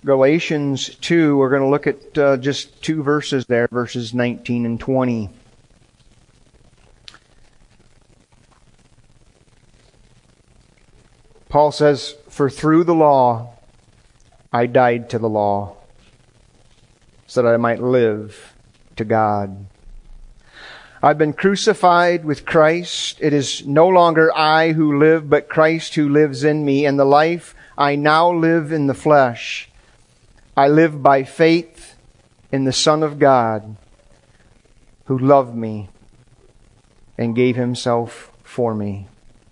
Galatians 2, we're going to look at just two verses there, verses 19 and 20. Paul says, "For through the law I died to the law, so that I might live to God. I've been crucified with Christ. It is no longer I who live, but Christ who lives in me. And the life I now live in the flesh, I live by faith in the Son of God, who loved me and gave Himself for me."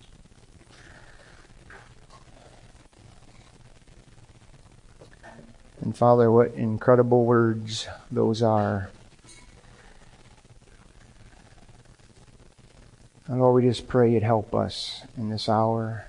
And Father, what incredible words those are. And Lord, we just pray You'd help us in this hour.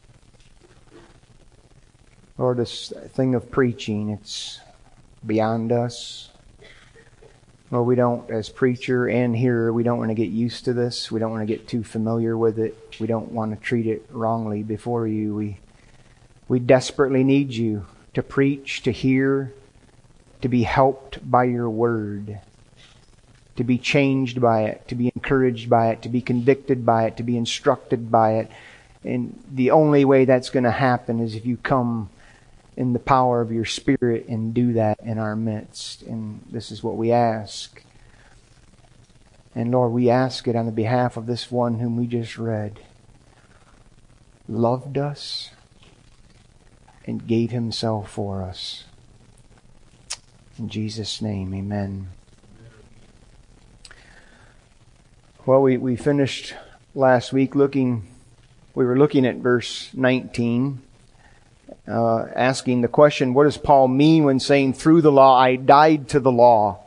Lord, this thing of preaching, it's beyond us. Lord, we don't, as preacher and hearer, we don't want to get used to this. We don't want to get too familiar with it. We don't want to treat it wrongly before You. We desperately need You to preach, to hear, to be helped by Your Word, to be changed by it, to be encouraged by it, to be convicted by it, to be instructed by it. And the only way that's going to happen is if You come in the power of Your Spirit and do that in our midst. And this is what we ask. And Lord, we ask it on the behalf of this one whom we just read, loved us and gave Himself for us. In Jesus' name, amen. Well, we finished last week we were looking at verse 19, asking the question, what does Paul mean when saying, "Through the law I died to the law"?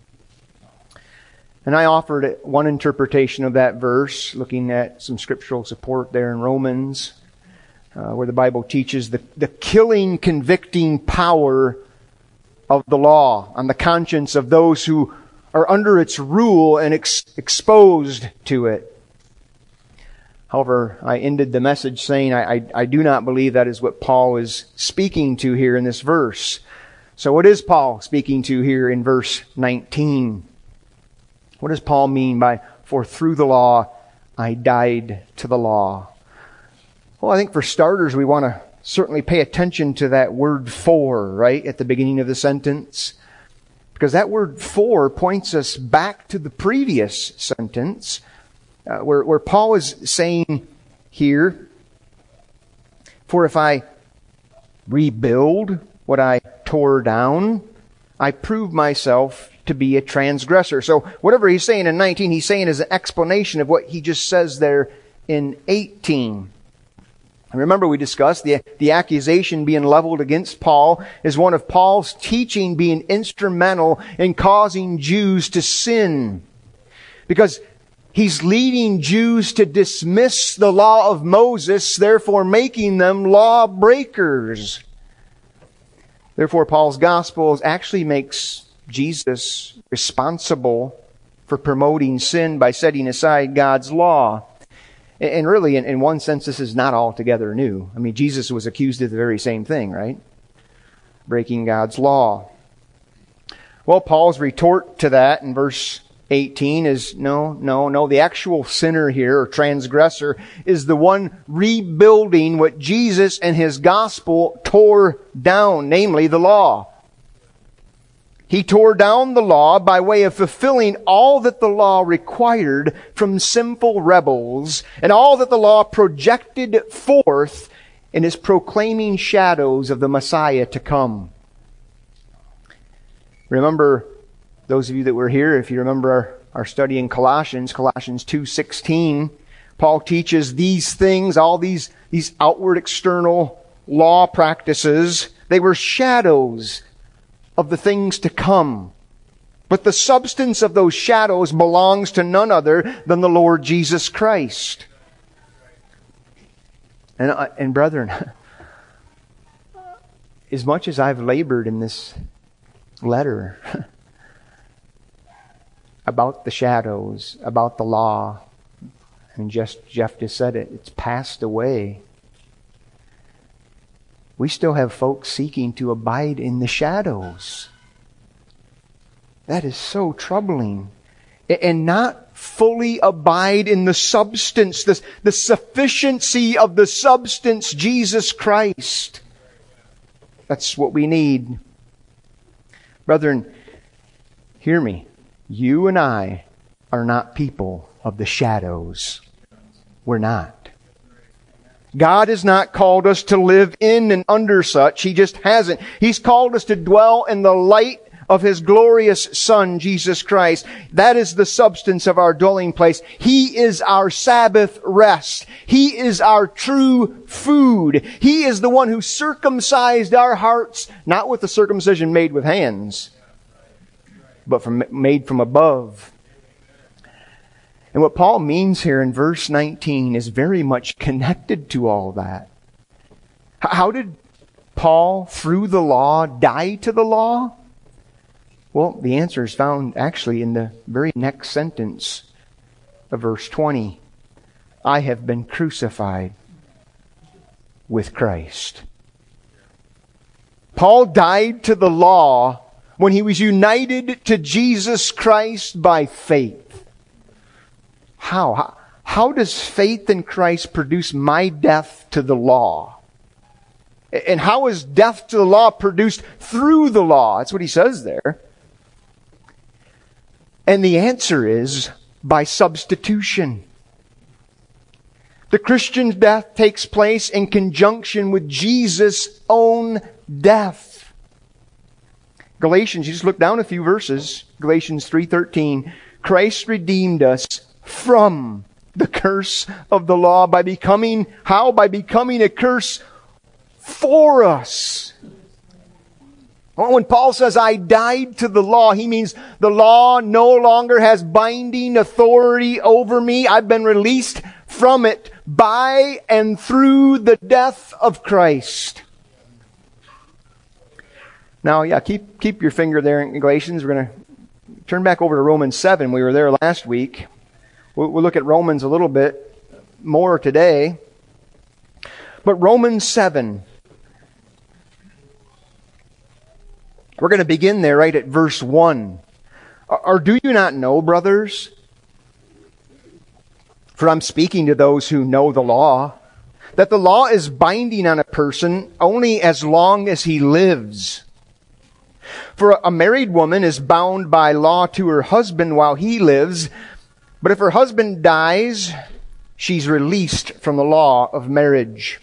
And I offered one interpretation of that verse, looking at some scriptural support there in Romans, where the Bible teaches the killing, convicting power of the law on the conscience of those who are under its rule and exposed to it. However, I ended the message saying I do not believe that is what Paul is speaking to here in this verse. So what is Paul speaking to here in verse 19? What does Paul mean by, "For through the law I died to the law"? Well, I think for starters, we want to certainly pay attention to that word "for," right, at the beginning of the sentence. Because that word "for" points us back to the previous sentence, where Paul is saying here, "For if I rebuild what I tore down, I prove myself to be a transgressor." So whatever he's saying in 19, he's saying as an explanation of what he just says there in 18. Remember, we discussed the accusation being leveled against Paul is one of Paul's teaching being instrumental in causing Jews to sin. Because he's leading Jews to dismiss the law of Moses, therefore making them lawbreakers. Therefore, Paul's gospel actually makes Jesus responsible for promoting sin by setting aside God's law. And really, in one sense, this is not altogether new. I mean, Jesus was accused of the very same thing, right? Breaking God's law. Well, Paul's retort to that in verse 18 is, no. The actual sinner here, or transgressor, is the one rebuilding what Jesus and His gospel tore down, namely the law. He tore down the law by way of fulfilling all that the law required from sinful rebels and all that the law projected forth in His proclaiming shadows of the Messiah to come. Remember, those of you that were here, if you remember our study in Colossians 2:16, Paul teaches these things, all these outward external law practices, they were shadows of the things to come. But the substance of those shadows belongs to none other than the Lord Jesus Christ. And brethren, as much as I've labored in this letter about the shadows, about the law, and Jeff just said it, it's passed away. we still have folks seeking to abide in the shadows. That is so troubling. And not fully abide in the substance, the sufficiency of the substance, Jesus Christ. That's what we need. Brethren, hear me. You and I are not people of the shadows. We're not. God has not called us to live in and under such. He just hasn't. He's called us to dwell in the light of His glorious Son, Jesus Christ. That is the substance of our dwelling place. He is our Sabbath rest. He is our true food. He is the one who circumcised our hearts, not with the circumcision made with hands, but made from above. And what Paul means here in verse 19 is very much connected to all that. How did Paul, through the law, die to the law? Well, the answer is found actually in the very next sentence of verse 20. I have been crucified with Christ. Paul died to the law when he was united to Jesus Christ by faith. How? How does faith in Christ produce my death to the law? And how is death to the law produced through the law? That's what he says there. And the answer is by substitution. The Christian's death takes place in conjunction with Jesus' own death. Galatians, you just look down a few verses. Galatians 3:13. Christ redeemed us from the curse of the law by becoming, how? By becoming a curse for us. When Paul says, I died to the law, he means the law no longer has binding authority over me. I've been released from it by and through the death of Christ. Now, keep your finger there in Galatians. We're going to turn back over to Romans 7. We were there last week. We'll look at Romans a little bit more today. But Romans 7. We're going to begin there right at verse 1. Or do you not know, brothers? For I'm speaking to those who know the law, that the law is binding on a person only as long as he lives. For a married woman is bound by law to her husband while he lives, but if her husband dies, she's released from the law of marriage.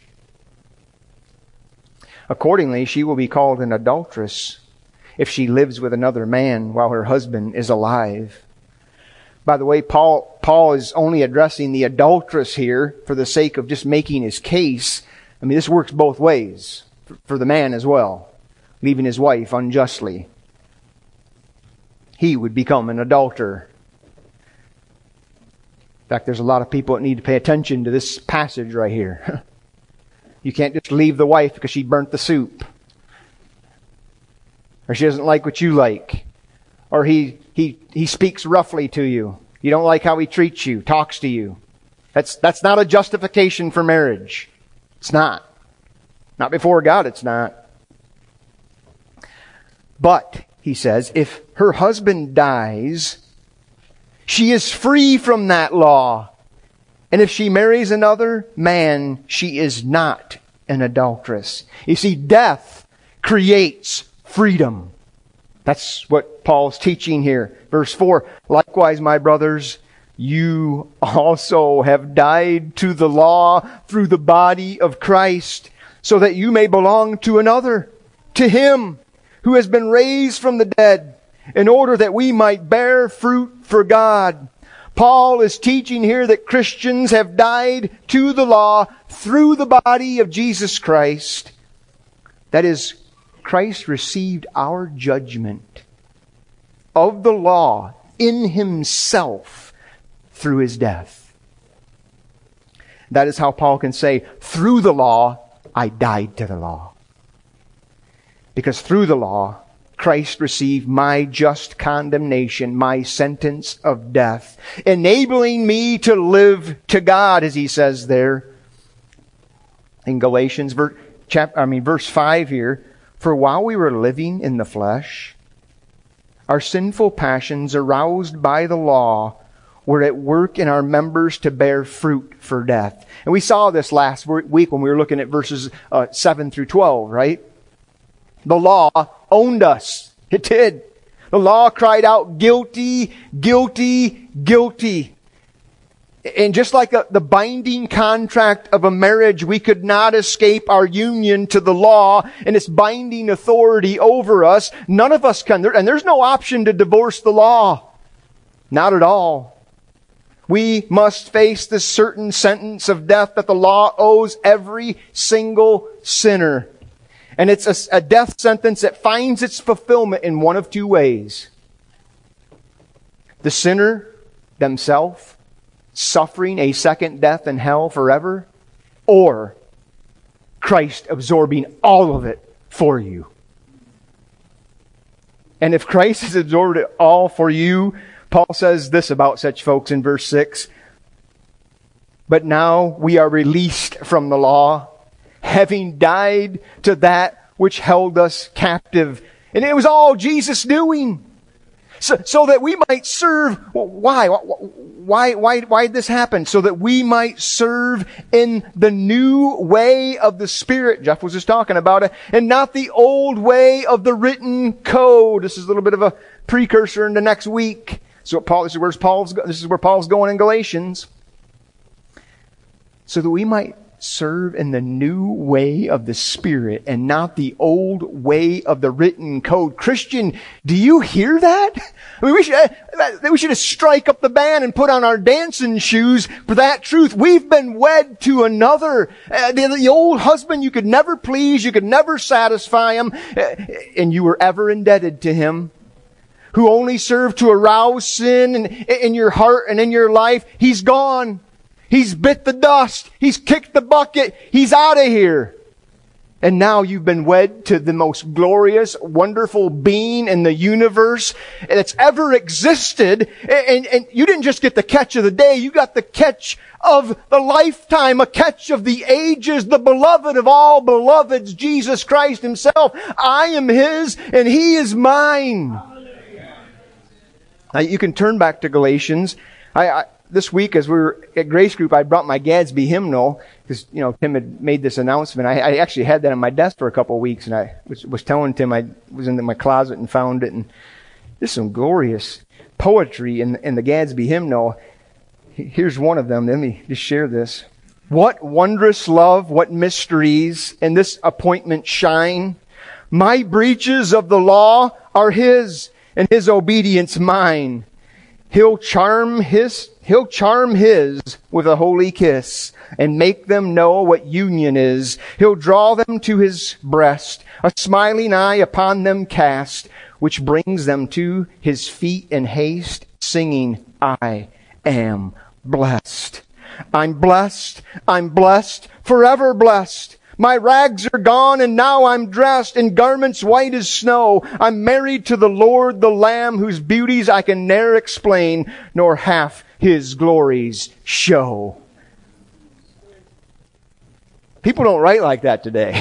Accordingly, she will be called an adulteress if she lives with another man while her husband is alive. By the way, Paul is only addressing the adulteress here for the sake of just making his case. I mean, this works both ways for the man as well, leaving his wife unjustly. He would become an adulterer. In fact, there's a lot of people that need to pay attention to this passage right here. You can't just leave the wife because she burnt the soup, or she doesn't like what you like, or he speaks roughly to you. You don't like how he treats you, talks to you. That's not a justification for marriage. It's not. Not before God, it's not. But, he says, if her husband dies, she is free from that law. And if she marries another man, she is not an adulteress. You see, death creates freedom. That's what Paul's teaching here. Verse 4, likewise, my brothers, you also have died to the law through the body of Christ, so that you may belong to another, to Him who has been raised from the dead, in order that we might bear fruit for God. Paul is teaching here that Christians have died to the law through the body of Jesus Christ. That is, Christ received our judgment of the law in Himself through His death. That is how Paul can say, through the law, I died to the law. Because through the law, Christ received my just condemnation, my sentence of death, enabling me to live to God, as he says there in Galatians. verse 5 here. For while we were living in the flesh, our sinful passions aroused by the law were at work in our members to bear fruit for death. And we saw this last week when we were looking at verses 7 through 12, right? The law owned us. It did. The law cried out, guilty, guilty, guilty. And just like the binding contract of a marriage, we could not escape our union to the law and its binding authority over us. None of us can. And there's no option to divorce the law. Not at all. We must face the certain sentence of death that the law owes every single sinner. And it's a death sentence that finds its fulfillment in one of two ways. The sinner themselves suffering a second death in hell forever, or Christ absorbing all of it for you. And if Christ has absorbed it all for you, Paul says this about such folks in verse 6. But now we are released from the law, having died to that which held us captive. And it was all Jesus doing. So that we might serve. Why? Why did this happen? So that we might serve in the new way of the Spirit. Jeff was just talking about it. And not the old way of the written code. This is a little bit of a precursor into next week. So this is where Paul's going in Galatians. So that we might serve in the new way of the Spirit and not the old way of the written code. Christian, do you hear that? I mean, we should strike up the band and put on our dancing shoes for that truth. We've been wed to another. The old husband you could never please, you could never satisfy him, and you were ever indebted to him, who only served to arouse sin in your heart and in your life. He's gone. He's bit the dust. He's kicked the bucket. He's out of here. And now you've been wed to the most glorious, wonderful being in the universe that's ever existed. And you didn't just get the catch of the day. You got the catch of the lifetime, a catch of the ages, the beloved of all beloveds, Jesus Christ himself. I am his and he is mine. Now you can turn back to Galatians. This week, as we were at Grace Group, I brought my Gadsby hymnal because, Tim had made this announcement. I actually had that on my desk for a couple of weeks, and I was telling Tim I was in my closet and found it, and there's some glorious poetry in the Gadsby hymnal. Here's one of them. Let me just share this. What wondrous love, what mysteries in this appointment shine. My breaches of the law are his, and his obedience mine. He'll charm his with a holy kiss and make them know what union is. He'll draw them to his breast, a smiling eye upon them cast, which brings them to his feet in haste, singing, I am blessed. I'm blessed, forever blessed. My rags are gone and now I'm dressed in garments white as snow. I'm married to the Lord, the Lamb, whose beauties I can ne'er explain, nor half his glories show. People don't write like that today.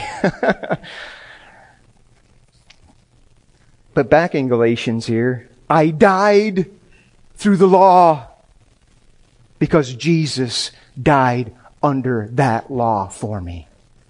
But back in Galatians here, I died through the law because Jesus died under that law for me.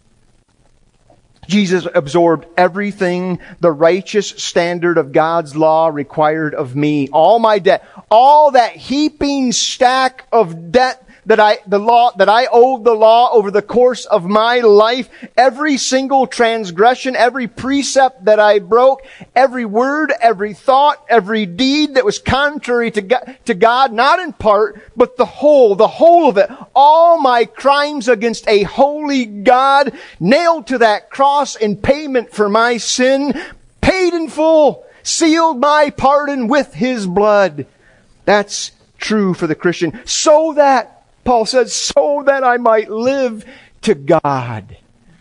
Jesus absorbed everything the righteous standard of God's law required of me. All my debt, all that heaping stack of debt that I owed the law over the course of my life, every single transgression, every precept that I broke, every word, every thought, every deed that was contrary to God, not in part, but the whole of it, all my crimes against a holy God, nailed to that cross in payment for my sin, paid in full, sealed my pardon with his blood. That's true for the Christian. So that, Paul says, so that I might live to God.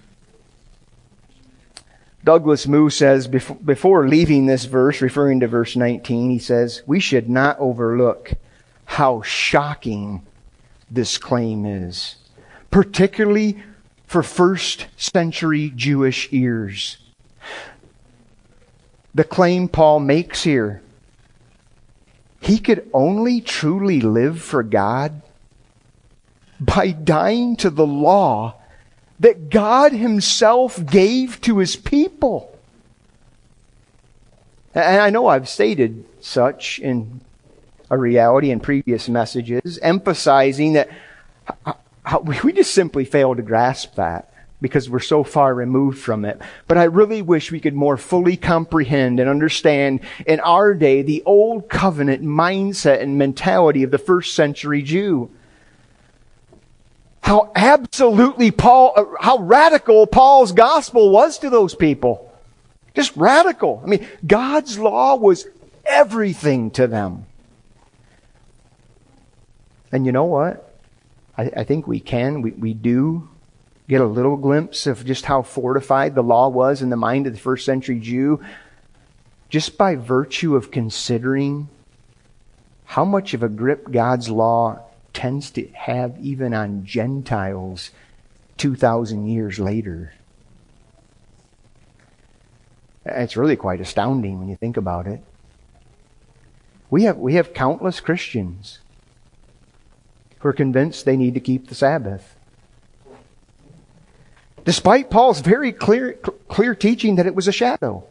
Douglas Moo says, before leaving this verse, referring to verse 19, he says, we should not overlook how shocking this claim is, particularly for first century Jewish ears. The claim Paul makes here, he could only truly live for God by dying to the law that God Himself gave to His people. And I know I've stated such in a reality in previous messages, emphasizing that we just simply fail to grasp that because we're so far removed from it. But I really wish we could more fully comprehend and understand in our day the old covenant mindset and mentality of the first century Jew. How how radical Paul's gospel was to those people. Just radical. I mean, God's law was everything to them. And you know what? I think we do get a little glimpse of just how fortified the law was in the mind of the first century Jew, just by virtue of considering how much of a grip God's law tends to have even on Gentiles 2,000 years later. It's really quite astounding when you think about it. We have countless Christians who are convinced they need to keep the Sabbath, despite Paul's very clear teaching that it was a shadow,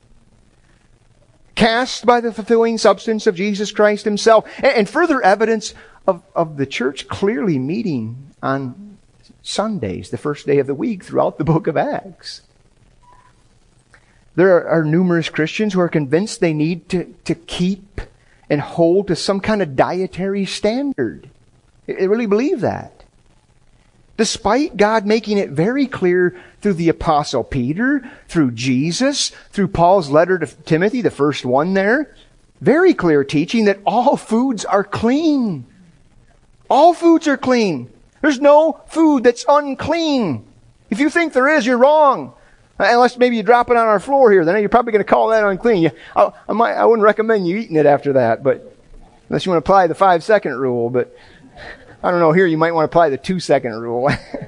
cast by the fulfilling substance of Jesus Christ Himself, and further evidence of the church clearly meeting on Sundays, the first day of the week, throughout the book of Acts. There are numerous Christians who are convinced they need to keep and hold to some kind of dietary standard. They really believe that. Despite God making it very clear through the Apostle Peter, through Jesus, through Paul's letter to Timothy, the first one there, very clear teaching that all foods are clean. All foods are clean. There's no food that's unclean. If you think there is, you're wrong. Unless maybe you drop it on our floor here, then you're probably going to call that unclean. I wouldn't recommend you eating it after that, but unless you want to apply the 5-second rule. But I don't know, here you might want to apply the 2-second rule.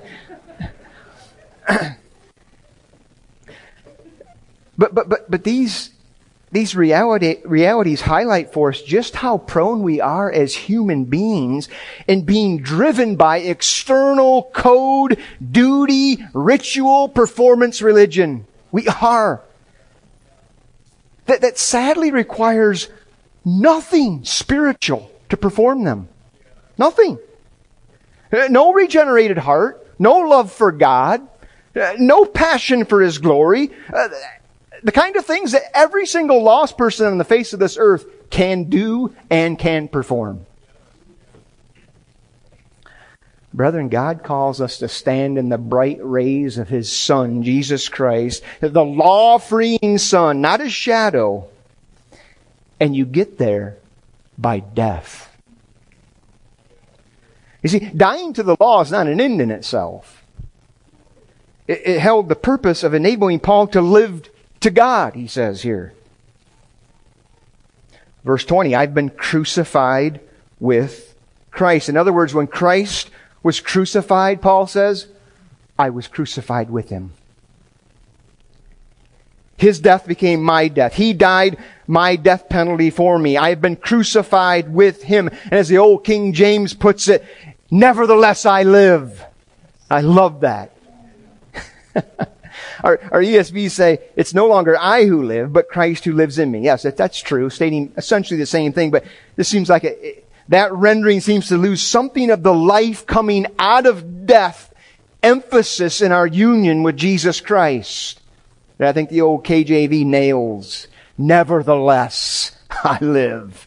But these realities highlight for us just how prone we are as human beings in being driven by external code, duty, ritual, performance religion. We are. That sadly requires nothing spiritual to perform them. Nothing. No regenerated heart, no love for God, no passion for His glory. The kind of things that every single lost person on the face of this earth can do and can perform. Brethren, God calls us to stand in the bright rays of His Son, Jesus Christ, the law-freeing Son, not His shadow. And you get there by death. You see, dying to the law is not an end in itself. It held the purpose of enabling Paul to live to God, he says here. Verse 20, I've been crucified with Christ. In other words, when Christ was crucified, Paul says, I was crucified with Him. His death became my death. He died my death penalty for me. I have been crucified with Him. And as the old King James puts it, nevertheless I live. I love that. Our ESV say, it's no longer I who live, but Christ who lives in me. Yes, that's true, stating essentially the same thing, but this seems like that rendering seems to lose something of the life coming out of death emphasis in our union with Jesus Christ. And I think the old KJV nails, nevertheless I live.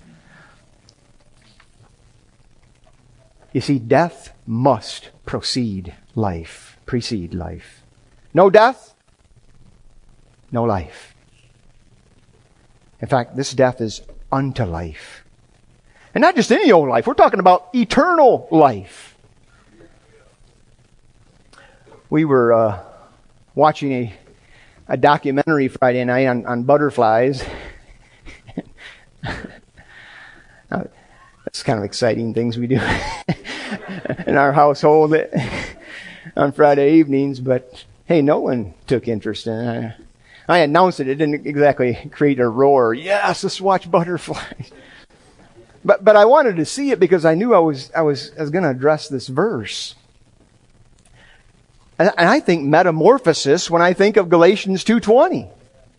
You see, death must precede life. No death, no life. In fact, this death is unto life. And not just any old life. We're talking about eternal life. We were watching a documentary Friday night on butterflies. That's kind of exciting things we do in our household. on Friday evenings, but hey, no one took interest in it. I announced it. It didn't exactly create a roar. Yes, let's watch butterflies. But I wanted to see it because I knew I was going to address this verse. And I think metamorphosis when I think of Galatians 2:20.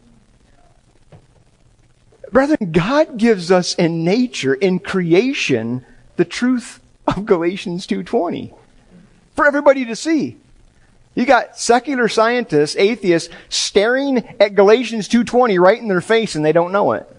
Brethren, God gives us in nature, in creation, the truth of Galatians 2:20 for everybody to see. You got secular scientists, atheists, staring at Galatians 2:20 right in their face and they don't know it.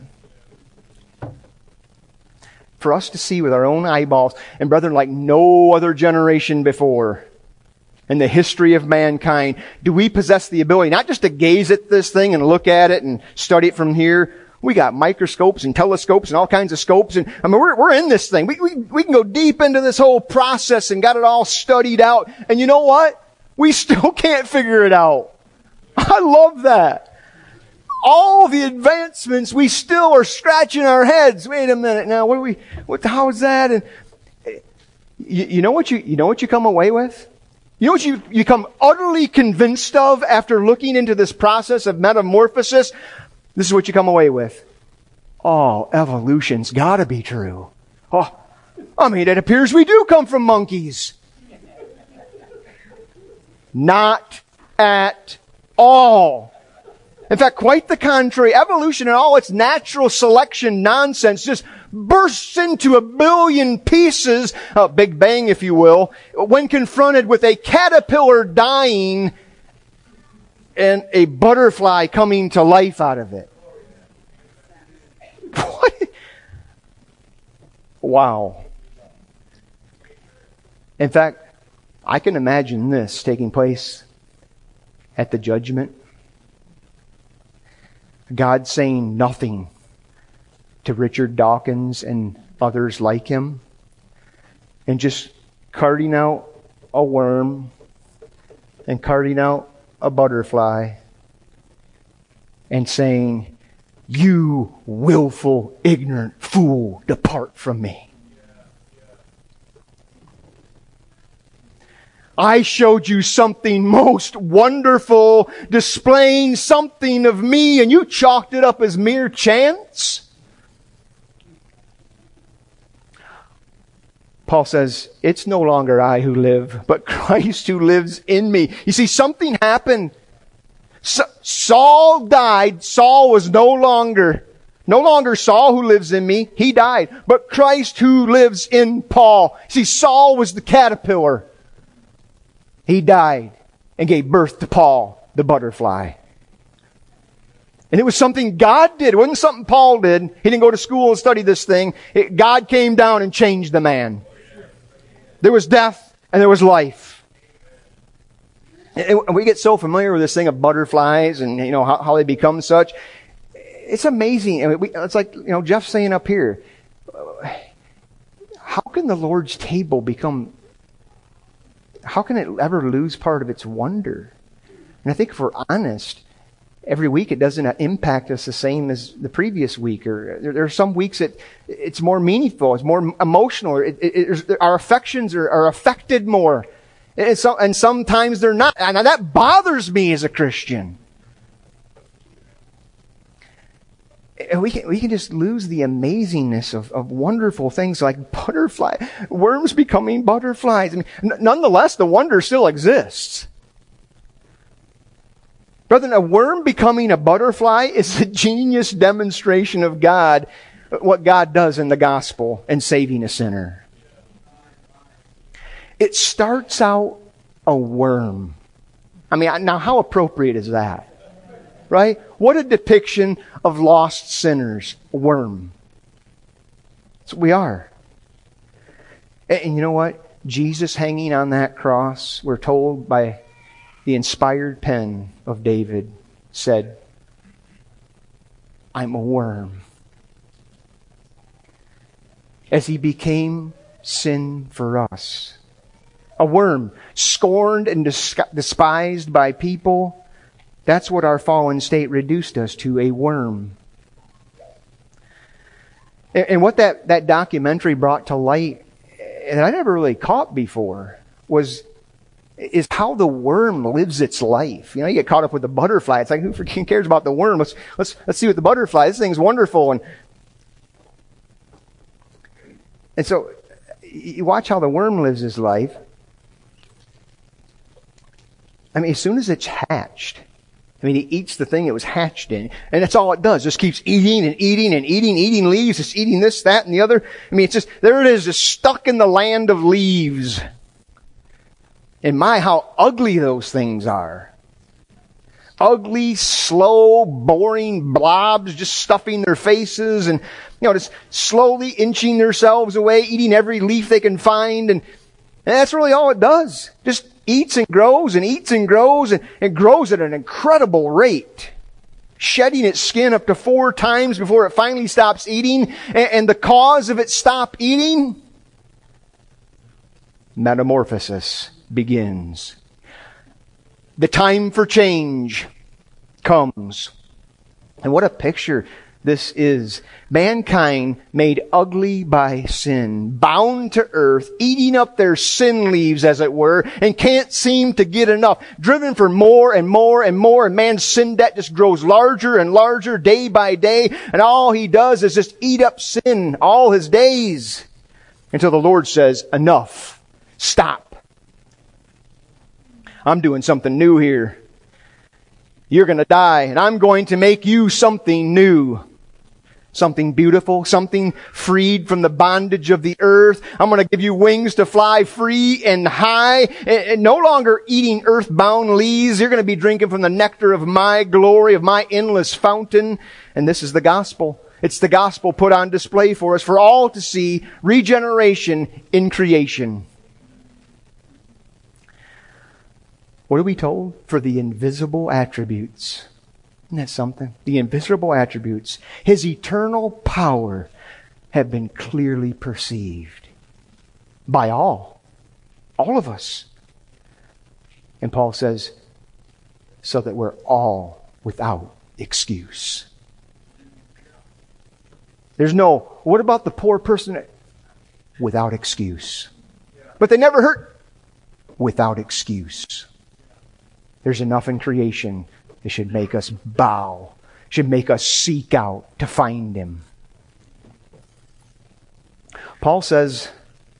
For us to see with our own eyeballs, and brethren, like no other generation before in the history of mankind, do we possess the ability not just to gaze at this thing and look at it and study it from here. We got microscopes and telescopes and all kinds of scopes, and I mean we're in this thing. We can go deep into this whole process and got it all studied out. And you know what? We still can't figure it out. I love that. All the advancements, we still are scratching our heads. Wait a minute now, how is that? And you know what you come away with? You know what you come utterly convinced of after looking into this process of metamorphosis? This is what you come away with. Oh, evolution's gotta be true. Oh, I mean, it appears we do come from monkeys. Not at all. In fact, quite the contrary. Evolution and all its natural selection nonsense just bursts into a billion pieces, Big Bang if you will, when confronted with a caterpillar dying and a butterfly coming to life out of it. What? Wow. In fact, I can imagine this taking place at the judgment. God saying nothing to Richard Dawkins and others like him, and just carting out a worm and carting out a butterfly and saying, "You willful, ignorant fool, depart from me. I showed you something most wonderful, displaying something of me, and you chalked it up as mere chance." Paul says, it's no longer I who live, but Christ who lives in me. You see, something happened. Saul died. Saul was no longer Saul who lives in me. He died. But Christ who lives in Paul. See, Saul was the caterpillar. He died and gave birth to Paul, the butterfly. And it was something God did. It wasn't something Paul did. He didn't go to school and study this thing. God came down and changed the man. There was death and there was life. And we get so familiar with this thing of butterflies and how they become such. It's amazing. It's like Jeff saying up here. How can the Lord's table become? How can it ever lose part of its wonder? And I think if we're honest, every week it doesn't impact us the same as the previous week. Or there are some weeks that it's more meaningful, it's more emotional. Our affections are affected more. And sometimes they're not. And that bothers me as a Christian. We can just lose the amazingness of wonderful things like worms becoming butterflies. I mean, nonetheless, the wonder still exists. Brethren, a worm becoming a butterfly is a genius demonstration of God, what God does in the gospel in saving a sinner. It starts out a worm. I mean, now how appropriate is that? Right? What a depiction of lost sinners. A worm. That's what we are. And you know what? Jesus hanging on that cross, we're told by the inspired pen of David, said, "I'm a worm." As he became sin for us. A worm, scorned and despised by people. That's what our fallen state reduced us to, a worm. And what that documentary brought to light, and I never really caught before, was is how the worm lives its life. You get caught up with the butterfly. It's like, who freaking cares about the worm? Let's see what the butterfly, this thing's wonderful. And so you watch how the worm lives his life. I mean, as soon as it's hatched, he eats the thing it was hatched in. And that's all it does. Just keeps eating and eating and eating leaves, just eating this, that, and the other. It's just, there it is, just stuck in the land of leaves. And my, how ugly those things are. Ugly, slow, boring blobs just stuffing their faces and, just slowly inching themselves away, eating every leaf they can find. And that's really all it does. Just eats and grows and eats and grows, and it grows at an incredible rate. Shedding its skin up to 4 times before it finally stops eating. And the cause of it stop eating? Metamorphosis begins. The time for change comes. And what a picture this is. Mankind made ugly by sin, bound to earth, eating up their sin leaves, as it were, and can't seem to get enough. Driven for more and more and more, and man's sin debt just grows larger and larger day by day, and all he does is just eat up sin all his days. Until the Lord says, enough. Stop. I'm doing something new here. You're going to die, and I'm going to make you something new. Something beautiful, something freed from the bondage of the earth. I'm going to give you wings to fly free and high, and no longer eating earthbound leaves. You're going to be drinking from the nectar of my glory, of my endless fountain. And this is the gospel. It's the gospel put on display for us, for all to see. Regeneration in creation. What are we told? For the invisible attributes. Isn't that something? The invisible attributes, His eternal power, have been clearly perceived by all of us. And Paul says, so that we're all without excuse. There's no, what about the poor person? Without excuse. But they never hurt. Without excuse. There's enough in creation that should make us bow, should make us seek out to find Him. Paul says,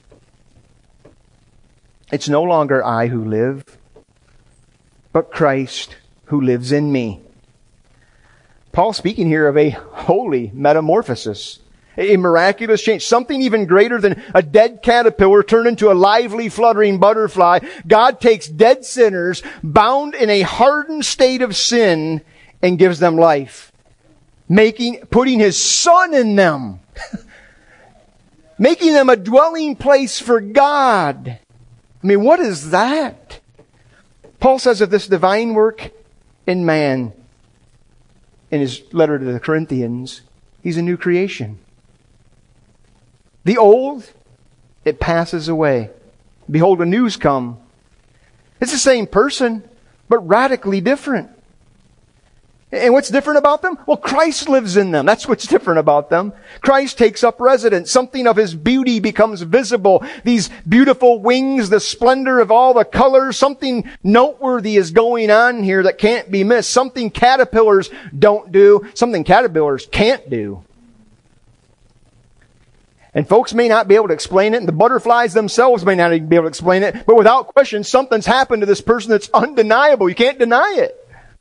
it's no longer I who live, but Christ who lives in me. Paul's speaking here of a holy metamorphosis, a miraculous change, something even greater than a dead caterpillar turned into a lively, fluttering butterfly. God takes dead sinners bound in a hardened state of sin and gives them life, putting His Son in them, making them a dwelling place for God. What is that? Paul says of this divine work in man, in his letter to the Corinthians, he's a new creation. The old, it passes away. Behold, a new's come. It's the same person, but radically different. And what's different about them? Well, Christ lives in them. That's what's different about them. Christ takes up residence. Something of His beauty becomes visible. These beautiful wings, the splendor of all the colors, something noteworthy is going on here that can't be missed. Something caterpillars don't do, something caterpillars can't do. And folks may not be able to explain it, and the butterflies themselves may not even be able to explain it, but without question, something's happened to this person that's undeniable. You can't deny it.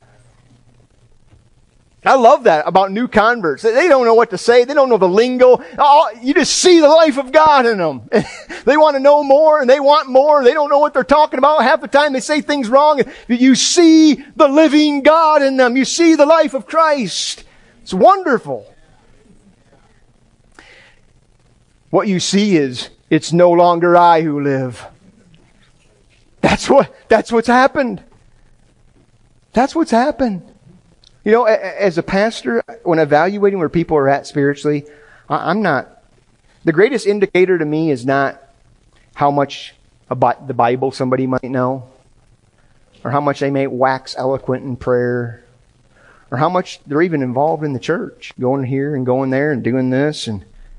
I love that about new converts. They don't know what to say. They don't know the lingo. You just see the life of God in them. They want to know more, and they want more. They don't know what they're talking about. Half the time they say things wrong. You see the living God in them. You see the life of Christ. It's wonderful. What you see is, it's no longer I who live. That's what's happened. That's what's happened. As a pastor, when evaluating where people are at spiritually, I'm not, the greatest indicator to me is not how much about the Bible somebody might know, or how much they may wax eloquent in prayer, or how much they're even involved in the church, going here and going there and doing this.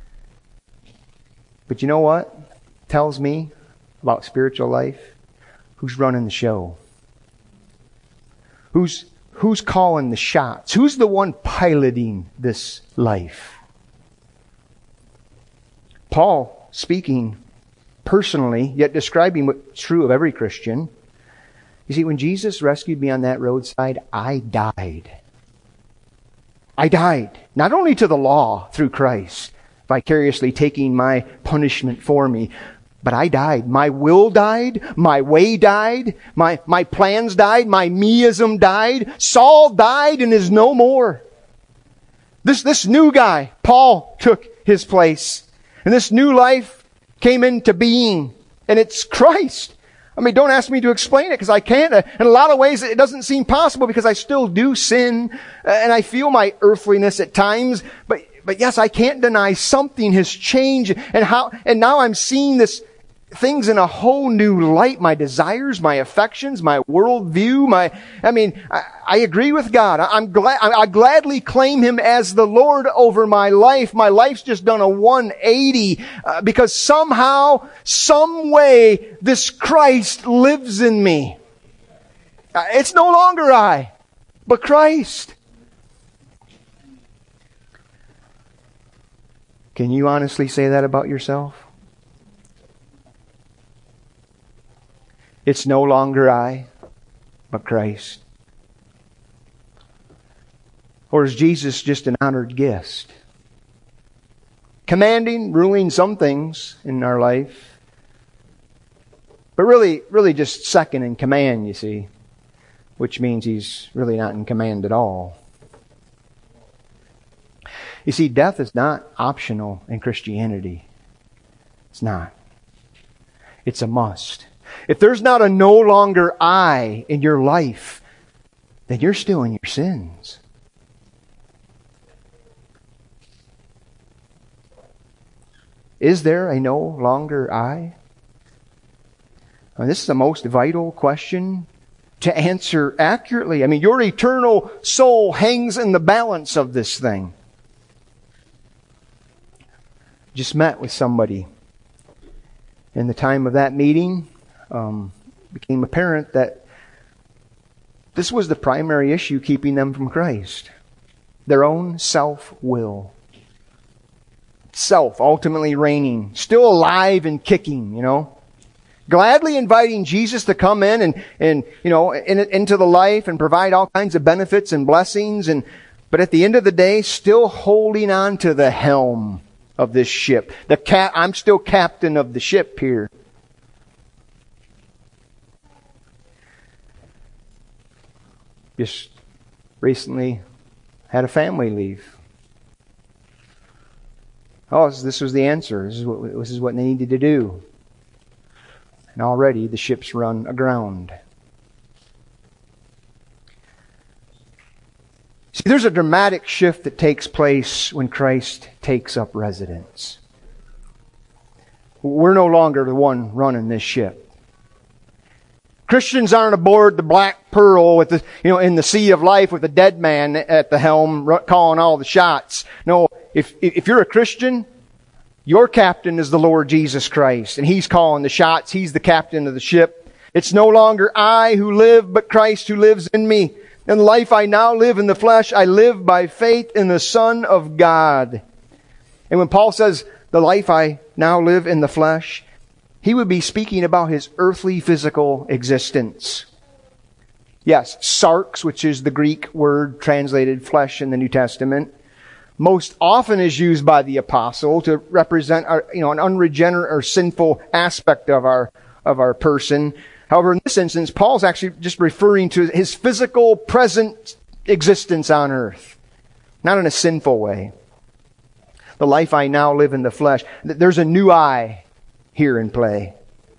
But you know what tells me about spiritual life? Who's running the show? Who's calling the shots? Who's the one piloting this life? Paul, speaking personally, yet describing what's true of every Christian. You see, when Jesus rescued me on that roadside, I died. I died. Not only to the law through Christ, vicariously taking my punishment for me, but I died. My will died. My way died. My plans died. My meism died. Saul died and is no more. This new guy, Paul, took his place. And this new life came into being. And it's Christ. I mean, don't ask me to explain it because I can't. In a lot of ways, it doesn't seem possible because I still do sin. And I feel my earthliness at times. But yes, I can't deny something has changed. And now I'm seeing things in a whole new light. My desires, my affections, my worldview, I agree with God. I gladly claim Him as the Lord over my life. My life's just done a 180 because somehow, some way, this Christ lives in me. It's no longer I, but Christ. Can you honestly say that about yourself? It's no longer I, but Christ. Or is Jesus just an honored guest? Commanding, ruling some things in our life, but really just second in command, you see, which means He's really not in command at all. You see, death is not optional in Christianity. It's not. It's a must. If there's not a no longer I in your life, then you're still in your sins. Is there a no longer I? This is the most vital question to answer accurately. I mean, your eternal soul hangs in the balance of this thing. Just met with somebody. In the time of that meeting, became apparent that this was the primary issue keeping them from Christ. Their own self-will. Self ultimately reigning. Still alive and kicking, Gladly inviting Jesus to come in and into the life and provide all kinds of benefits and blessings. But at the end of the day, still holding on to the helm of this ship. I'm still captain of the ship here. Just recently had a family leave. This was the answer. This is what they needed to do. And already the ship's run aground. See, there's a dramatic shift that takes place when Christ takes up residence. We're no longer the one running this ship. Christians aren't aboard the Black Pearl in the sea of life with a dead man at the helm calling all the shots. No, if you're a Christian, your captain is the Lord Jesus Christ, and He's calling the shots. He's the captain of the ship. It's no longer I who live, but Christ who lives in me. In the life I now live in the flesh, I live by faith in the Son of God. And when Paul says, the life I now live in the flesh, he would be speaking about his earthly physical existence. Yes, sarx, which is the Greek word translated flesh in the New Testament, most often is used by the apostle to represent an unregenerate or sinful aspect of our person. However, in this instance, Paul's actually just referring to his physical present existence on earth, not in a sinful way. The life I now live in the flesh. There's a new I here in play.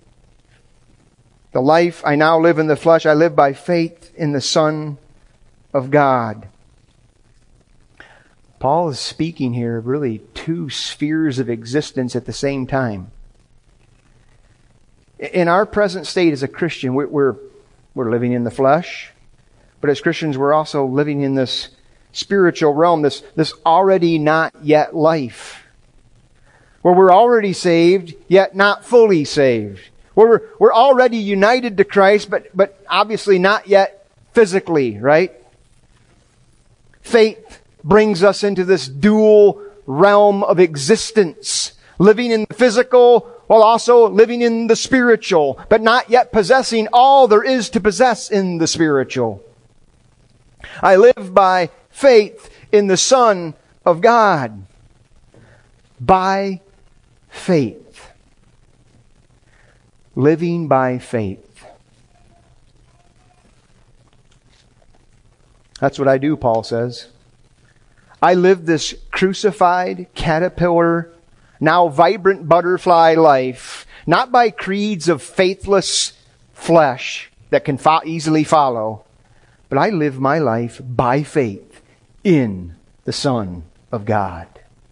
The life I now live in the flesh, I live by faith in the Son of God. Paul is speaking here of really two spheres of existence at the same time. In our present state as a Christian, we're living in the flesh, but as Christians, we're also living in this spiritual realm, this already not yet life, where we're already saved, yet not fully saved. We're already united to Christ, but obviously not yet physically, right? Faith brings us into this dual realm of existence, living in the physical while also living in the spiritual, but not yet possessing all there is to possess in the spiritual. I live by faith in the Son of God. By faith. Living by faith. That's what I do, Paul says. I live this crucified, caterpillar, now vibrant butterfly life, not by creeds of faithless flesh that can easily follow, but I live my life by faith in the Son of God.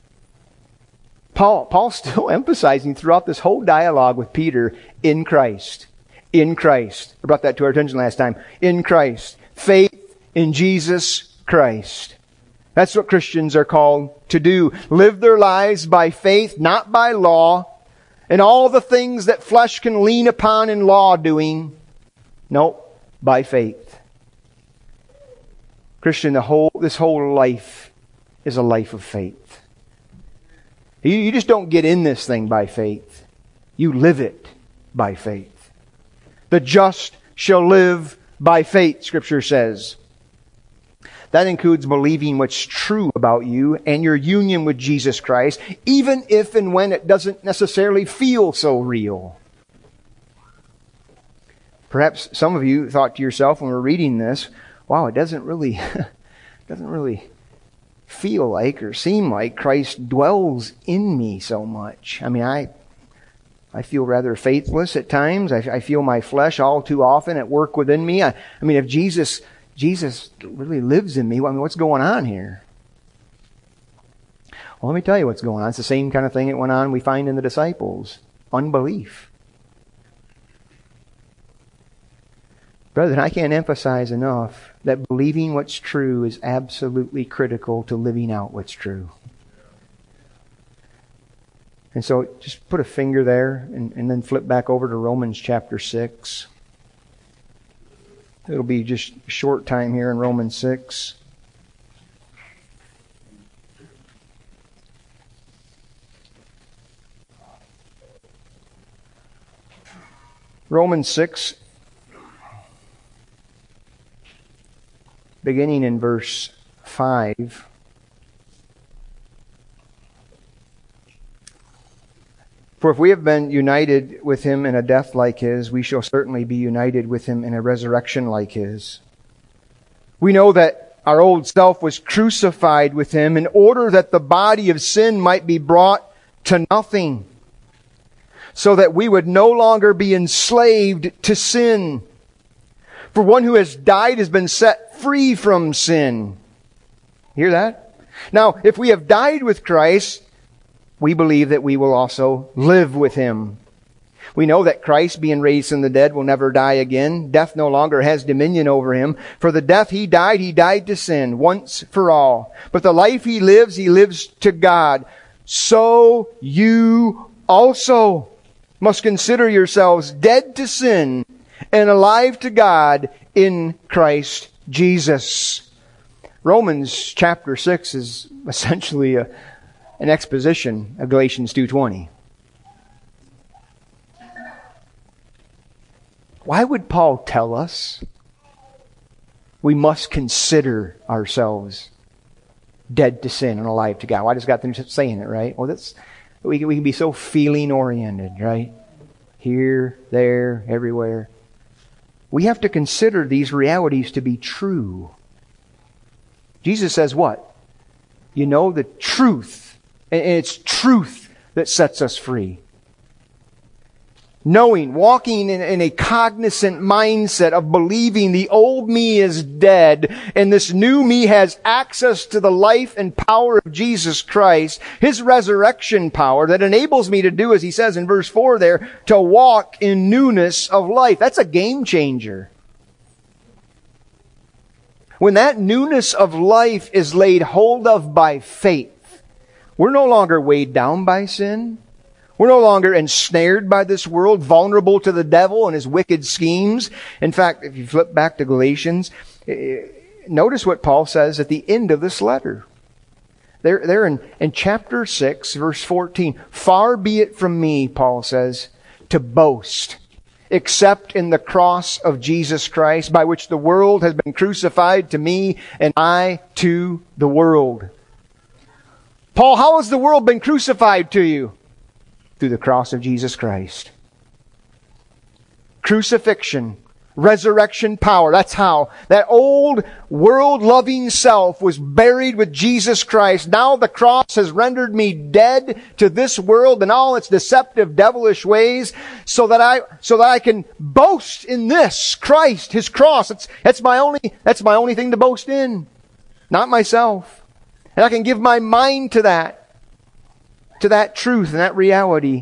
Paul's still emphasizing throughout this whole dialogue with Peter, in Christ. In Christ. I brought that to our attention last time. In Christ. Faith in Jesus Christ. That's what Christians are called to do. Live their lives by faith, not by law, and all the things that flesh can lean upon in law doing. No, by faith. Christian, this whole life is a life of faith. You just don't get in this thing by faith. You live it by faith. The just shall live by faith, Scripture says. That includes believing what's true about you and your union with Jesus Christ, even if and when it doesn't necessarily feel so real. Perhaps some of you thought to yourself when we're reading this, wow, it doesn't really feel like or seem like Christ dwells in me so much. I mean, I feel rather faithless at times. I feel my flesh all too often at work within me. I mean, if Jesus really lives in me, what's going on here? Well, let me tell you what's going on. It's the same kind of thing that went on we find in the disciples. Unbelief. Brethren, I can't emphasize enough that believing what's true is absolutely critical to living out what's true. And so just put a finger there and then flip back over to Romans chapter 6. It'll be just a short time here in Romans 6. Romans 6, beginning in verse 5. For if we have been united with Him in a death like His, we shall certainly be united with Him in a resurrection like His. We know that our old self was crucified with Him in order that the body of sin might be brought to nothing, so that we would no longer be enslaved to sin. For one who has died has been set free from sin. Hear that? Now, if we have died with Christ, we believe that we will also live with Him. We know that Christ, being raised from the dead, will never die again. Death no longer has dominion over Him. For the death He died to sin once for all. But the life He lives to God. So you also must consider yourselves dead to sin and alive to God in Christ Jesus. Romans chapter 6 is essentially an exposition of Galatians 2:20. Why would Paul tell us we must consider ourselves dead to sin and alive to God? Well, I just got them saying it, right? Well, we can be so feeling oriented, right? Here, there, everywhere. We have to consider these realities to be true. Jesus says what? You know the truth. And it's truth that sets us free. Knowing, walking in a cognizant mindset of believing the old me is dead and this new me has access to the life and power of Jesus Christ, His resurrection power that enables me to do, as He says in verse 4 there, to walk in newness of life. That's a game changer. When that newness of life is laid hold of by faith, we're no longer weighed down by sin. We're no longer ensnared by this world, vulnerable to the devil and his wicked schemes. In fact, if you flip back to Galatians, notice what Paul says at the end of this letter. There in chapter 6, verse 14. Far be it from me, Paul says, to boast, except in the cross of Jesus Christ, by which the world has been crucified to me, and I to the world. Paul, how has the world been crucified to you? Through the cross of Jesus Christ. Crucifixion, resurrection power. That's how. That old world-loving self was buried with Jesus Christ. Now the cross has rendered me dead to this world and all its deceptive, devilish ways, so that I can boast in this Christ, His cross. That's my only thing to boast in, not myself. And I can give my mind to that truth and that reality.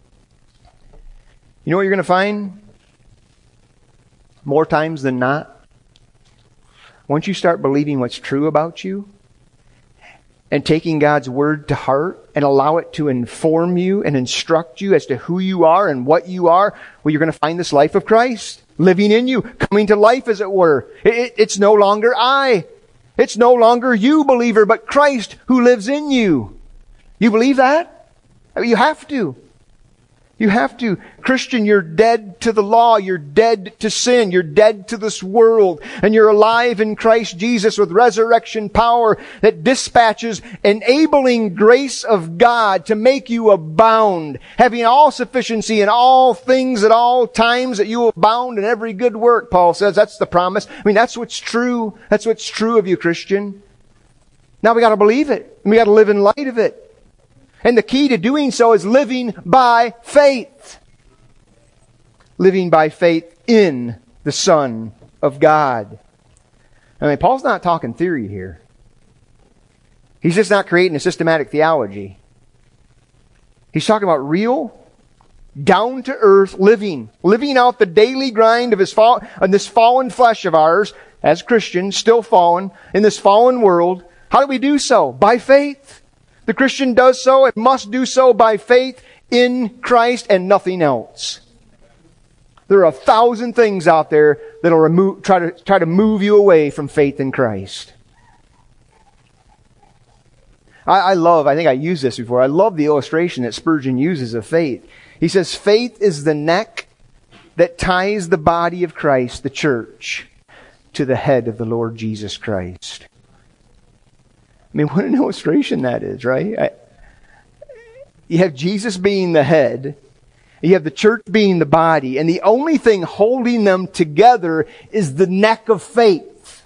You know what you're going to find? More times than not, once you start believing what's true about you and taking God's Word to heart and allow it to inform you and instruct you as to who you are and what you are, well, you're going to find this life of Christ living in you, coming to life, as it were. It's no longer I. It's no longer you, believer, but Christ who lives in you. You believe that? I mean, you have to. You have to. Christian, you're dead to the law. You're dead to sin. You're dead to this world. And you're alive in Christ Jesus with resurrection power that dispatches enabling grace of God to make you abound, having all sufficiency in all things at all times, that you abound in every good work, Paul says. That's the promise. I mean, that's what's true. That's what's true of you, Christian. Now we got to believe it. We got to live in light of it. And the key to doing so is living by faith. Living by faith in the Son of God. I mean, Paul's not talking theory here. He's just not creating a systematic theology. He's talking about real, down-to-earth living. Living out the daily grind of this fallen flesh of ours, as Christians, still fallen, in this fallen world. How do we do so? By faith. The Christian does so and must do so by faith in Christ and nothing else. There are 1,000 things out there that'll try to move you away from faith in Christ. I think I used this before. I love the illustration that Spurgeon uses of faith. He says, faith is the neck that ties the body of Christ, the church, to the head of the Lord Jesus Christ. I mean, what an illustration that is, right? You have Jesus being the head. You have the church being the body. And the only thing holding them together is the neck of faith.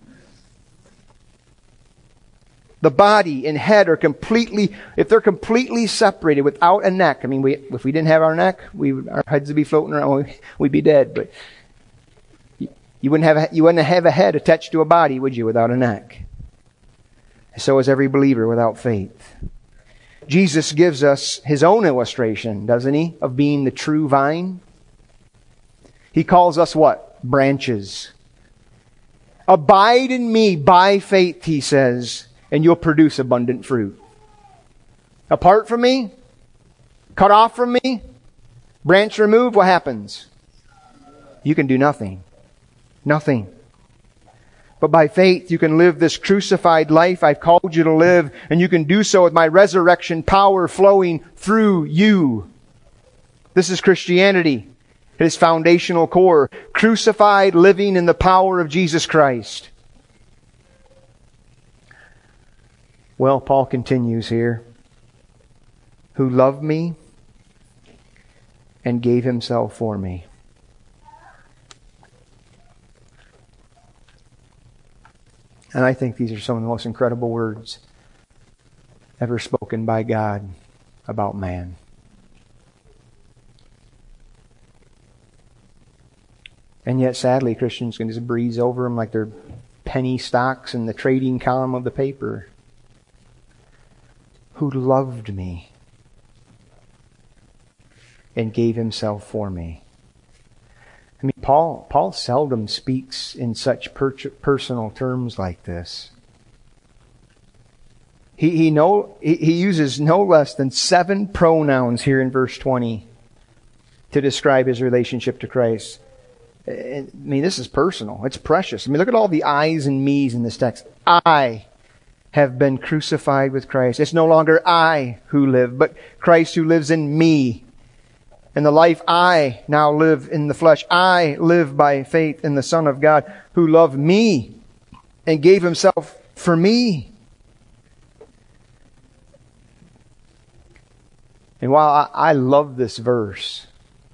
The body and head are if they're completely separated without a neck. I mean, if we didn't have our neck, our heads would be floating around. We'd be dead. But you wouldn't have a head attached to a body, would you, without a neck? So is every believer without faith. Jesus gives us His own illustration, doesn't He, of being the true vine? He calls us what? Branches. Abide in me by faith, He says, and you'll produce abundant fruit. Apart from me, cut off from me, branch removed, what happens? You can do nothing. Nothing. But by faith, you can live this crucified life I've called you to live, and you can do so with my resurrection power flowing through you. This is Christianity at its foundational core. Crucified living in the power of Jesus Christ. Well, Paul continues here. Who loved me and gave Himself for me. And I think these are some of the most incredible words ever spoken by God about man. And yet, sadly, Christians can just breeze over them like they're penny stocks in the trading column of the paper. Who loved me and gave Himself for me. I mean, Paul seldom speaks in such personal terms like this. He uses no less than 7 pronouns here in verse 20 to describe his relationship to Christ. I mean, this is personal. It's precious. I mean, look at all the I's and me's in this text. I have been crucified with Christ. It's no longer I who live, but Christ who lives in me. And the life I now live in the flesh, I live by faith in the Son of God who loved me and gave himself for me. And while I love this verse,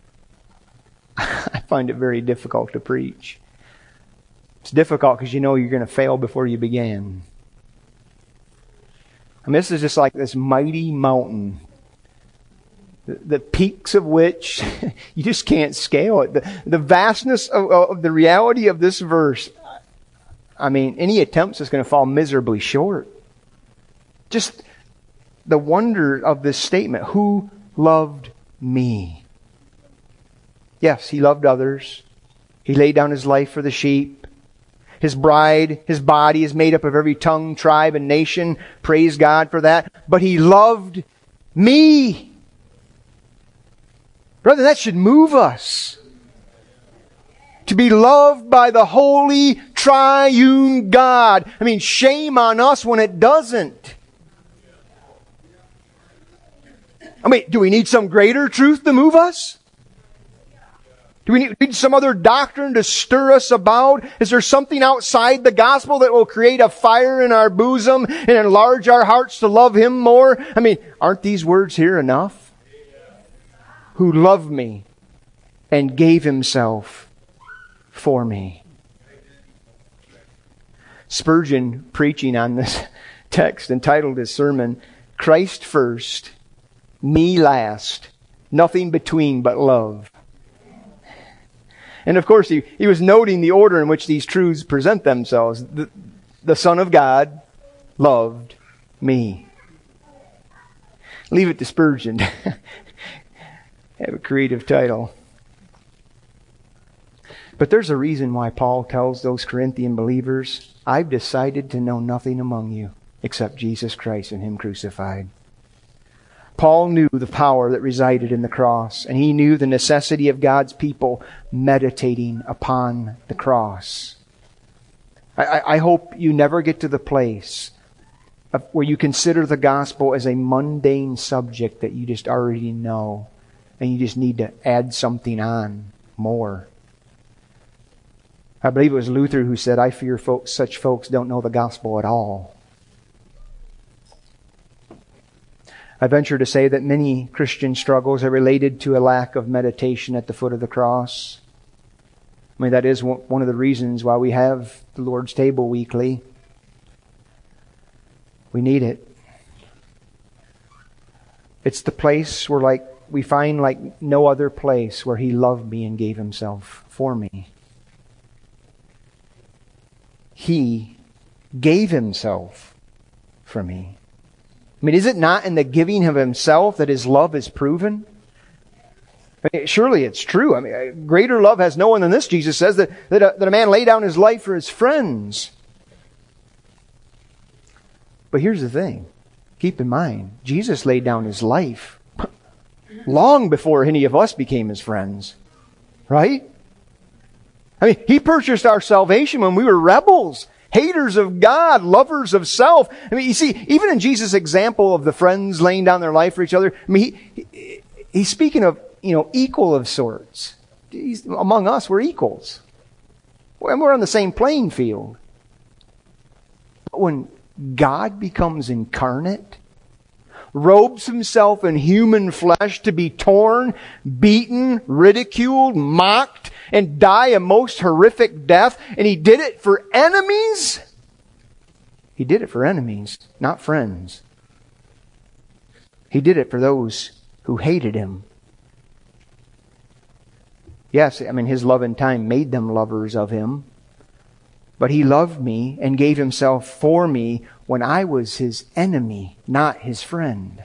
I find it very difficult to preach. It's difficult because you know you're going to fail before you begin. I mean, this is just like this mighty mountain, the peaks of which you just can't scale it. The vastness of the reality of this verse, I mean, any attempts is going to fall miserably short. Just the wonder of this statement, who loved me? Yes, he loved others. He laid down his life for the sheep. His bride, his body is made up of every tongue, tribe, and nation. Praise God for that. But he loved me. Brother, that should move us. To be loved by the holy triune God. I mean, shame on us when it doesn't. I mean, do we need some greater truth to move us? Do we need some other doctrine to stir us about? Is there something outside the gospel that will create a fire in our bosom and enlarge our hearts to love Him more? I mean, aren't these words here enough? Who loved me and gave Himself for me. Spurgeon, preaching on this text, entitled his sermon, Christ first, me last, nothing between but love. And of course, he was noting the order in which these truths present themselves. The Son of God loved me. Leave it to Spurgeon. Have a creative title. But there's a reason why Paul tells those Corinthian believers, I've decided to know nothing among you except Jesus Christ and Him crucified. Paul knew the power that resided in the cross, and he knew the necessity of God's people meditating upon the cross. I hope you never get to the place where you consider the gospel as a mundane subject that you just already know, and you just need to add something on more. I believe it was Luther who said, I fear such folks don't know the gospel at all. I venture to say that many Christian struggles are related to a lack of meditation at the foot of the cross. I mean, that is one of the reasons why we have the Lord's table weekly. We need it. It's the place where we find like no other place where He loved me and gave Himself for me. He gave Himself for me. I mean, is it not in the giving of Himself that His love is proven? I mean, surely it's true. I mean, greater love has no one than this, Jesus says, that a man lay down his life for his friends. But here's the thing. Keep in mind, Jesus laid down His life long before any of us became His friends. Right? I mean, He purchased our salvation when we were rebels. Haters of God, lovers of self. I mean, you see, even in Jesus' example of the friends laying down their life for each other, I mean, he's speaking of, equal of sorts. Among us, we're equals. And we're on the same playing field. But when God becomes incarnate, robes Himself in human flesh to be torn, beaten, ridiculed, mocked, and die a most horrific death. And He did it for enemies. He did it for enemies, not friends. He did it for those who hated Him. Yes, I mean, His love in time made them lovers of Him. But He loved me and gave Himself for me when I was His enemy, not His friend.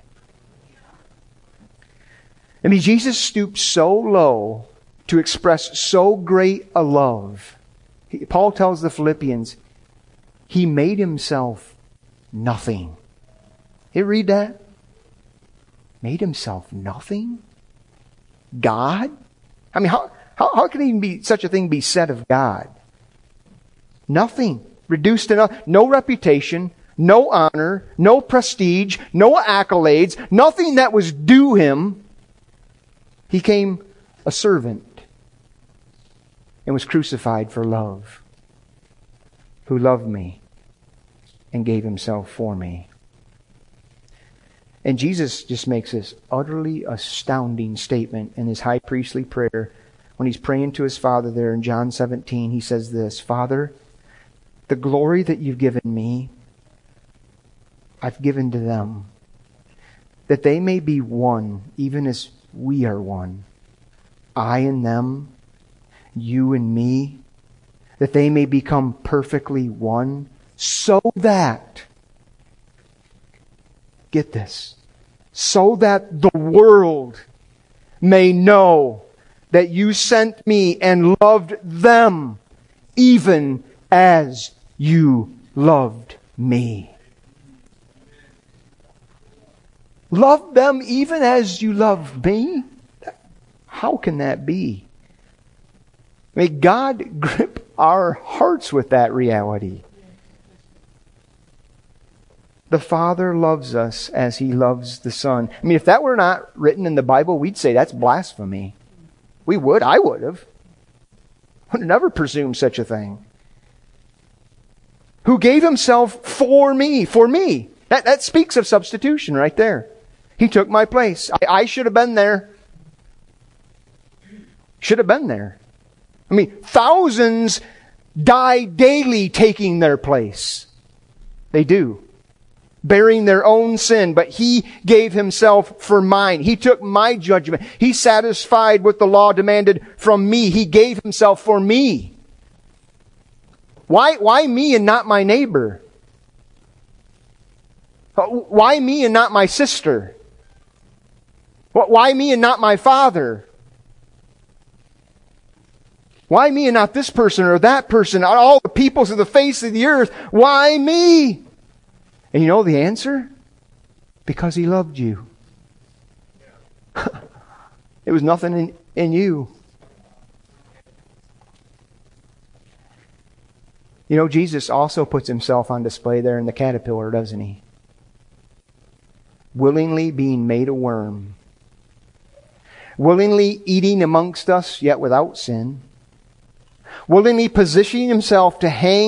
I mean, Jesus stooped so low to express so great a love. Paul tells the Philippians, He made Himself nothing. You read that? Made himself nothing? God? I mean, how can even be such a thing be said of God? Nothing. Reduced to nothing. No reputation, no honor, no prestige, no accolades, nothing that was due him. He came a servant and was crucified for love, who loved me and gave himself for me. And Jesus just makes this utterly astounding statement in his high priestly prayer. When he's praying to his Father there in John 17, he says this, Father, the glory that you've given me, I've given to them, that they may be one, even as we are one. I and them, you and me, that they may become perfectly one, so that, get this, so that the world may know that you sent me and loved them, even as you loved me. Love them even as you love me? How can that be? May God grip our hearts with that reality. The Father loves us as He loves the Son. I mean, if that were not written in the Bible, we'd say that's blasphemy. We would. I would have. I would never presume such a thing. Who gave Himself for me. For me. That speaks of substitution right there. He took my place. I should have been there. Should have been there. I mean, thousands die daily taking their place. They do. Bearing their own sin, but He gave Himself for mine. He took my judgment. He satisfied what the law demanded from me. He gave Himself for me. Why me and not my neighbor? Why me and not my sister? Why me and not my father? Why me and not this person or that person? All the peoples of the face of the earth. Why me? And you know the answer? Because He loved you. It was nothing in you. You know, Jesus also puts Himself on display there in the caterpillar, doesn't He? Willingly being made a worm. Willingly eating amongst us, yet without sin. Willingly positioning Himself to hang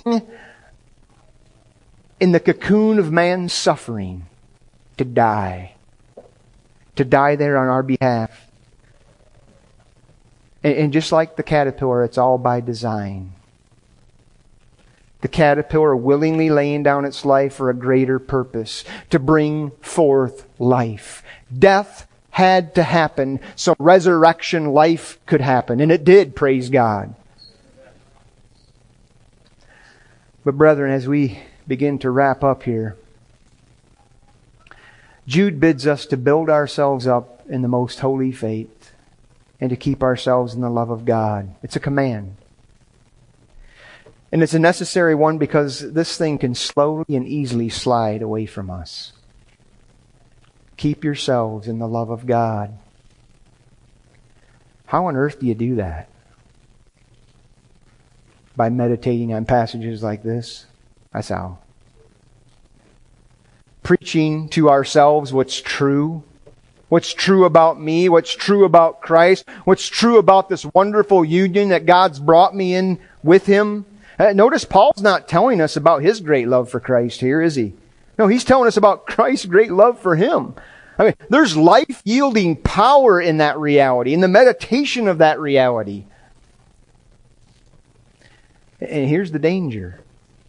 in the cocoon of man's suffering, to die. To die there on our behalf. And just like the caterpillar, it's all by design. The caterpillar willingly laying down its life for a greater purpose, to bring forth life. Death had to happen so resurrection life could happen. And it did, praise God. But brethren, as we begin to wrap up here, Jude bids us to build ourselves up in the most holy faith and to keep ourselves in the love of God. It's a command. And it's a necessary one because this thing can slowly and easily slide away from us. Keep yourselves in the love of God. How on earth do you do that? By meditating on passages like this? That's how. Preaching to ourselves what's true. What's true about me. What's true about Christ. What's true about this wonderful union that God's brought me in with Him. Notice Paul's not telling us about his great love for Christ here, is he? No, he's telling us about Christ's great love for him. I mean, there's life-yielding power in that reality, in the meditation of that reality. And here's the danger.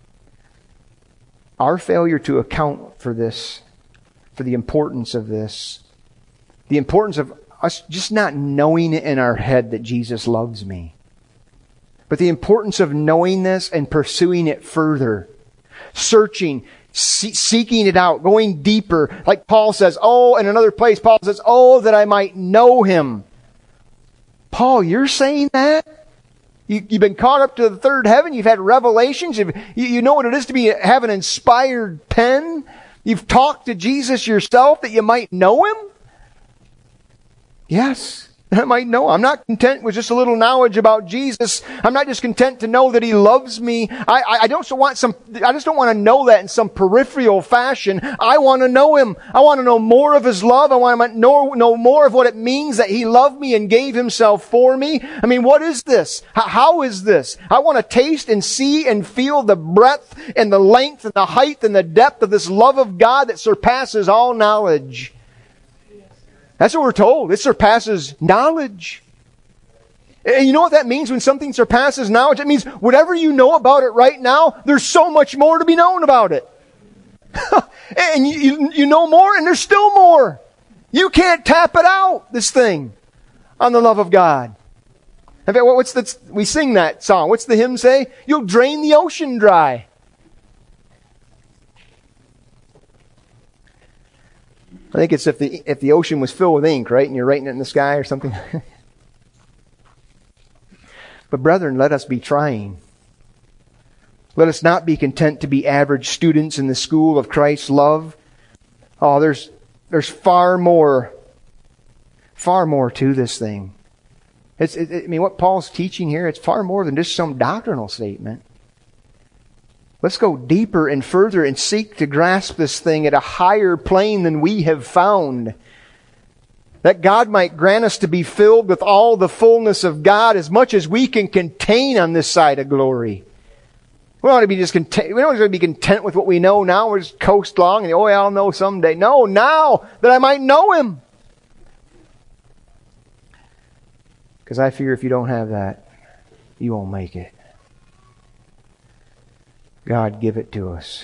Our failure to account for this, for the importance of this, the importance of us just not knowing it in our head that Jesus loves me. But the importance of knowing this and pursuing it further. Searching, seeking it out, going deeper. Like Paul says, in another place, Paul says, that I might know Him. Paul, you're saying that? You've been caught up to the third heaven. You've had revelations. You know what it is to have an inspired pen. You've talked to Jesus yourself that you might know Him? Yes. I might know. I'm not content with just a little knowledge about Jesus. I'm not just content to know that He loves me. I just don't want to know that in some peripheral fashion. I want to know Him. I want to know more of His love. I want to know more of what it means that He loved me and gave Himself for me. I mean, what is this? How is this? I want to taste and see and feel the breadth and the length and the height and the depth of this love of God that surpasses all knowledge. That's what we're told. It surpasses knowledge. And you know what that means when something surpasses knowledge? It means whatever you know about it right now, there's so much more to be known about it. And you know more, and there's still more. You can't tap it out, this thing, on the love of God. In fact, we sing that song. What's the hymn say? You'll drain the ocean dry. I think it's if the ocean was filled with ink, right? And you're writing it in the sky or something. But brethren, let us be trying. Let us not be content to be average students in the school of Christ's love. Oh, there's far more to this thing. What Paul's teaching here, it's far more than just some doctrinal statement. Let's go deeper and further and seek to grasp this thing at a higher plane than we have found. That God might grant us to be filled with all the fullness of God as much as we can contain on this side of glory. We don't want to be just content. We don't want to be content with what we know now. We'll just coast along and I'll know someday. No, now that I might know Him. Because I fear if you don't have that, you won't make it. God, give it to us.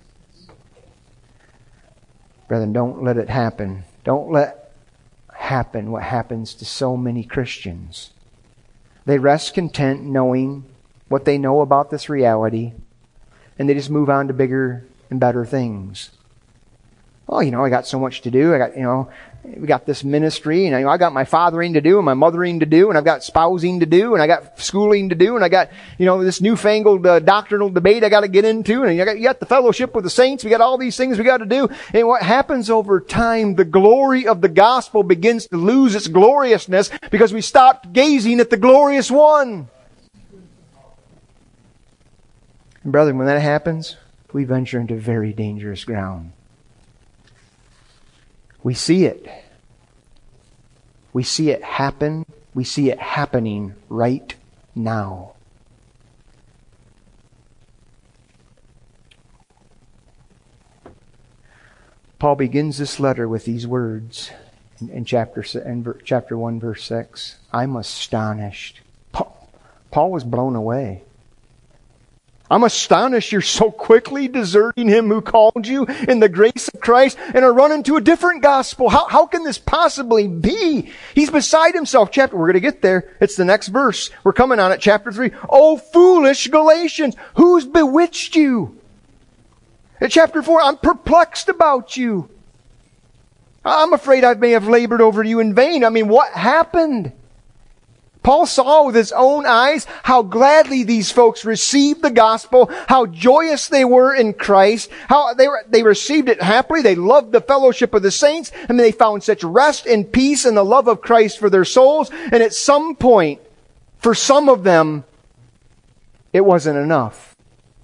Brethren, don't let it happen. Don't let happen what happens to so many Christians. They rest content knowing what they know about this reality, and they just move on to bigger and better things. Oh, I got so much to do. We got this ministry, and I got my fathering to do, and my mothering to do, and I've got spousing to do, and I got schooling to do, and I got, this newfangled doctrinal debate I got to get into, and you got the fellowship with the saints. We got all these things we got to do. And what happens over time, the glory of the gospel begins to lose its gloriousness because we stopped gazing at the glorious one. And brethren, when that happens, we venture into very dangerous ground. We see it. We see it happen. We see it happening right now. Paul begins this letter with these words in chapter 1, verse 6. I'm astonished. Paul was blown away. I'm astonished you're so quickly deserting Him who called you in the grace of Christ and are running to a different gospel. How can this possibly be? He's beside himself. We're going to get there. It's the next verse. We're coming on it, chapter 3. Oh, foolish Galatians, who's bewitched you? In chapter 4, I'm perplexed about you. I'm afraid I may have labored over you in vain. What happened? Paul saw with his own eyes how gladly these folks received the gospel, how joyous they were in Christ, how they received it happily. They loved the fellowship of the saints. They found such rest and peace in the love of Christ for their souls. And at some point, for some of them, it wasn't enough.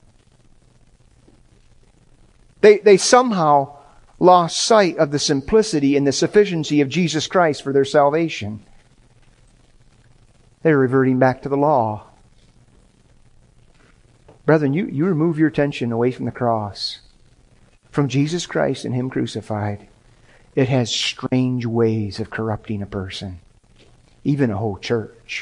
They somehow lost sight of the simplicity and the sufficiency of Jesus Christ for their salvation. They're reverting back to the law. Brethren, you remove your attention away from the cross, from Jesus Christ and Him crucified. It has strange ways of corrupting a person, even a whole church.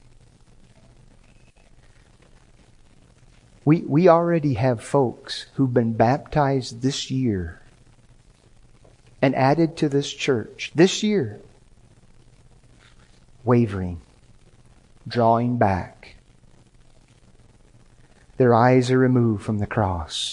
We already have folks who've been baptized this year and added to this church this year, wavering, drawing back. Their eyes are removed from the cross.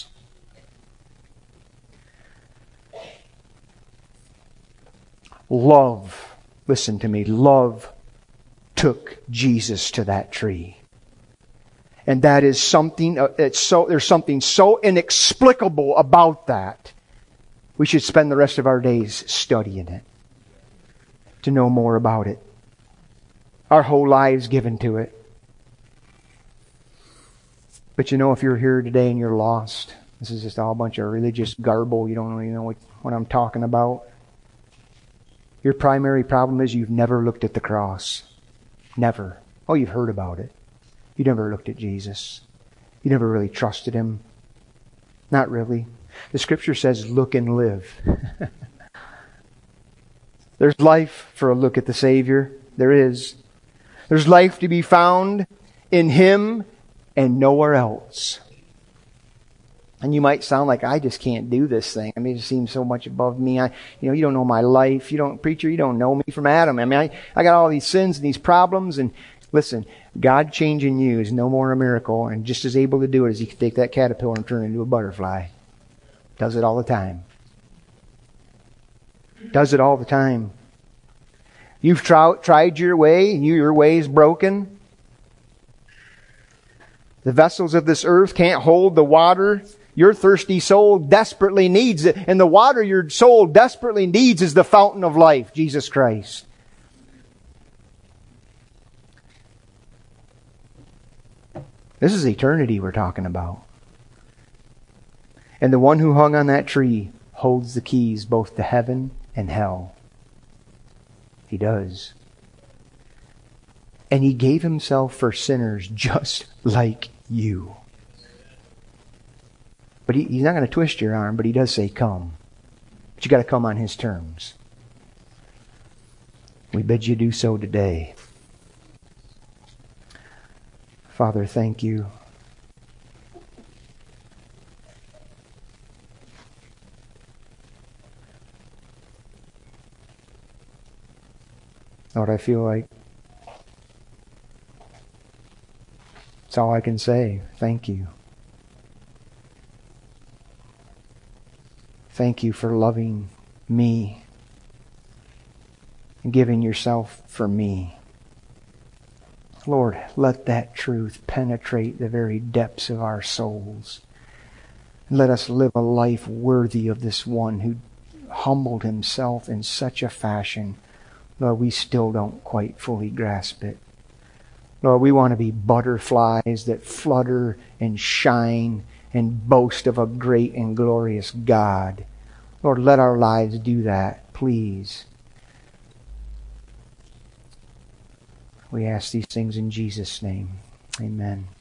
Love, listen to me, love took Jesus to that tree. And that is something, there's something so inexplicable about that. We should spend the rest of our days studying it, to know more about it. Our whole lives given to it. But you know, if you're here today and you're lost, this is just all a bunch of religious garble. You don't really know what I'm talking about. Your primary problem is you've never looked at the cross. Never. Oh, you've heard about it. You never looked at Jesus. You never really trusted Him. Not really. The Scripture says, look and live. There's life for a look at the Savior. There is. There's life to be found in Him and nowhere else. And you might sound like, I just can't do this thing. I mean, it seems so much above me. You don't know my life. Preacher, you don't know me from Adam. I mean, I got all these sins and these problems. And listen, God changing you is no more a miracle and just as able to do it as He can take that caterpillar and turn it into a butterfly. Does it all the time. Does it all the time. You've tried your way, and your way is broken. The vessels of this earth can't hold the water your thirsty soul desperately needs. And the water your soul desperately needs is the fountain of life, Jesus Christ. This is eternity we're talking about. And the one who hung on that tree holds the keys both to heaven and hell. He does. And He gave Himself for sinners just like you. But He's not going to twist your arm, but He does say come. But you got to come on His terms. We bid you do so today. Father, thank you. Lord, I feel like that's all I can say. Thank you. Thank you for loving me and giving yourself for me. Lord, let that truth penetrate the very depths of our souls. And let us live a life worthy of this one who humbled Himself in such a fashion. Lord, we still don't quite fully grasp it. Lord, we want to be butterflies that flutter and shine and boast of a great and glorious God. Lord, let our lives do that, please. We ask these things in Jesus' name. Amen.